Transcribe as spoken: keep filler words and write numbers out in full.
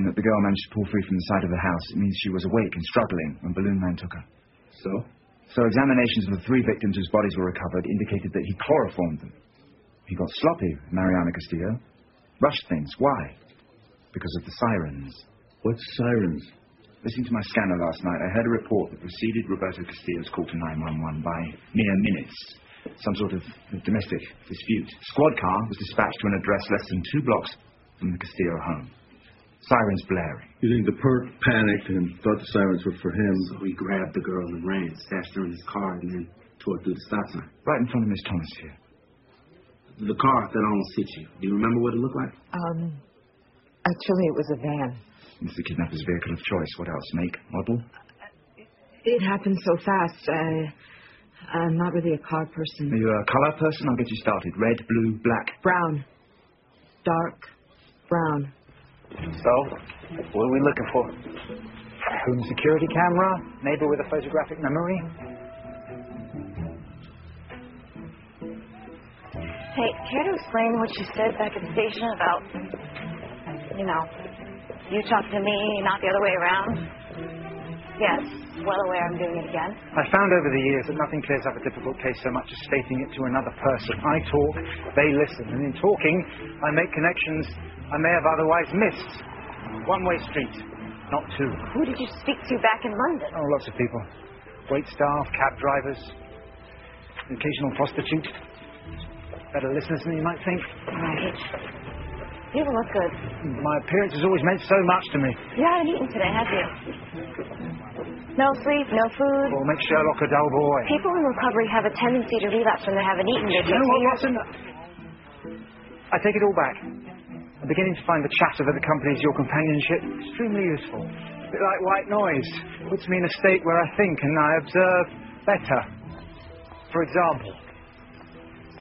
that the girl managed to pull free from the side of the house, it means she was awake and struggling when Balloon Man took her. So? So examinations of the three victims whose bodies were recovered indicated that he chloroformed them. He got sloppy, Mariana Castillo. Rushed things. Why? Because of the sirens. What sirens? Listening to my scanner last night, I heard a report that preceded Roberto Castillo's call to nine one one by mere minutes. Some sort of domestic dispute. Squad car was dispatched to an address less than two blocks from the Castillo home. Sirens blaring. You think the perp panicked and thought the sirens were for him? So he grabbed the girl and ran, stashed her in his car, and then tore through the stop sign. Right in front of Miss Thomas here. The car that almost hit you. Do you remember what it looked like? Um, actually, it was a van. It's the kidnapper's vehicle of choice. What else? Make? Model? It happened so fast. I, I'm not really a car person. Are you a color person? I'll get you started. Red, blue, black? Brown. Dark brown. So, what are we looking for? Home security camera? Neighbor with a photographic memory? Hey, care to explain what you said back at the station about, you know, you talk to me, not the other way around? Yes, well aware I'm doing it again. I found over the years that nothing clears up a difficult case so much as stating it to another person. I talk, they listen, and in talking, I make connections I may have otherwise missed. One-way street, not two. Who did you speak to back in London? Oh, lots of people. Wait staff, cab drivers, an occasional prostitute. Better listeners than you might think. Right. People look good. My appearance has always meant so much to me. You haven't eaten today, have you? No sleep, no food. Or make Sherlock a dull boy. People in recovery have a tendency to relapse when they haven't eaten. You know what, Watson? I take it all back. I'm beginning to find the chatter that accompanies your companionship extremely useful. A bit like white noise. Puts me in a state where I think and I observe better. For example,